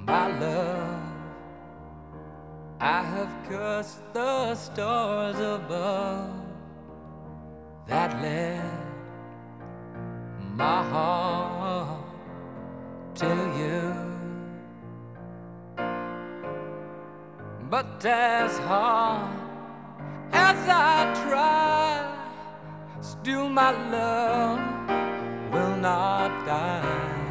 My love, I have cursed the stars above that led my heart to you. But as hard as I try, still my love will not die.